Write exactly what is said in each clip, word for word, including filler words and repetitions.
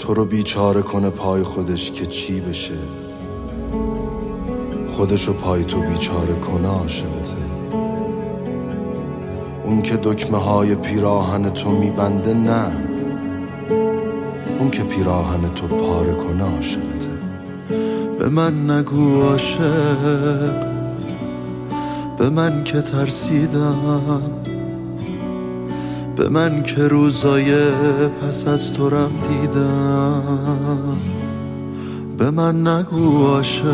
تو رو بیچاره کنه پای خودش که چی بشه، خودشو پای تو بیچاره کنه عاشقته. اون که دکمه های پیراهن تو میبنده نه، اون که پیراهن تو پاره کنه عاشقته. به من نگو عاشق، به من که ترسیدم، به من که روزای پس از تو رم دیدم. به من نگو عاشق،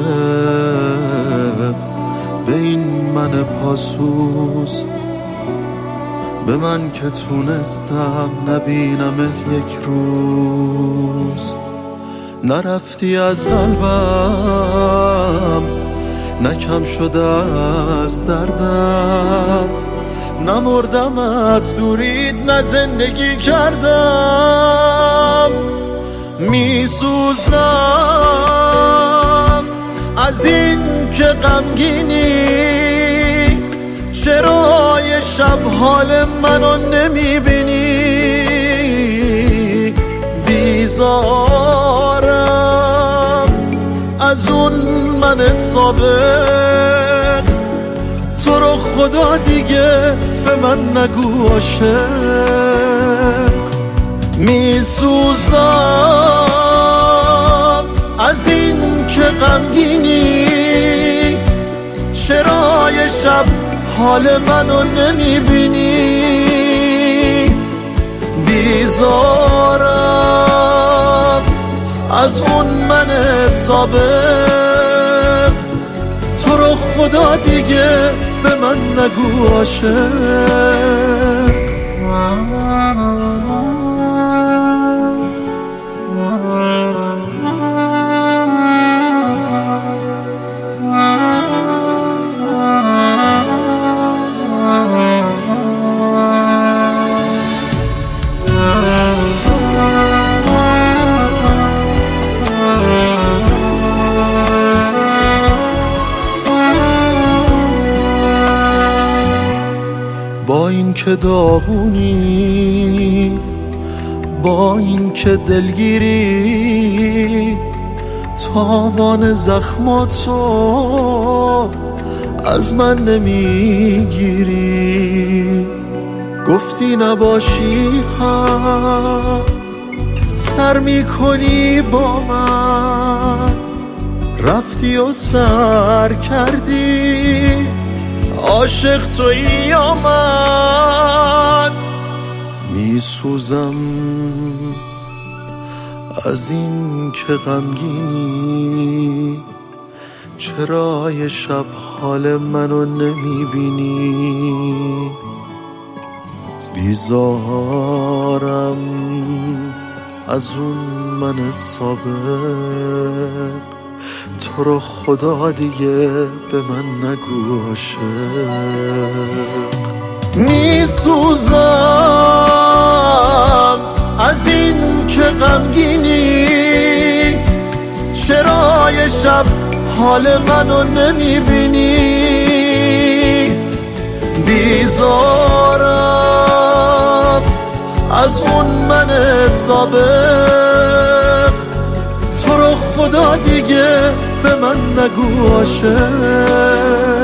به این من پاسوز، به من که تونستم نبینمت یک روز. نرفتی از قلبم، نکم شده از دردم، نمردم از دوریت، نه زندگی کردم. میسوزم از این که غمگینی، چرا یه شب حال منو نمیبینی؟ بیزارم از اون من سابق، تو رو خدا دیگه به من نگو عاشق. میسوزم از این که غمگینی، چرا یه شب حال منو نمیبینی؟ بیزارم از اون من سابق، تو رو خدا دیگه به من نگو عاشق. با این که داغونی، با این که دلگیری، تاوان زخماتو از من نمیگیری. گفتی نباشی هم سر میکنی با من، رفتی و سر کردی، عاشق تویی یا من؟ میسوزم از این که غمگینی، چرا یه شب حال منو نمیبینی؟ بیزارم از اون من سابق، تو رو خدا دیگه به من نگو عاشق. میسوزم از این که غمگینی، چرا یه شب حال منو نمیبینی؟ بیزارم از اون من سابق، تو رو خدا دیگه به من نگو عاشق.